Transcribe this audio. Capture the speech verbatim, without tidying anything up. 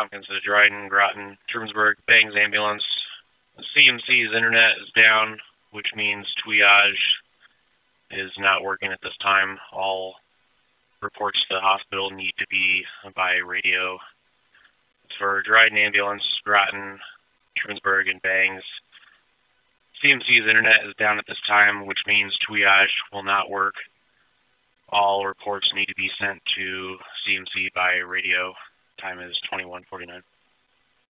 Tompkins to Dryden, Groton, Trumansburg, Bangs Ambulance. C M C's internet is down, which means triage is not working at this time. All reports to the hospital need to be by radio. For Dryden Ambulance, Groton, Trumansburg, and Bangs, C M C's internet is down at this time, which means triage will not work. All reports need to be sent to C M C by radio. Time is twenty-one forty-nine.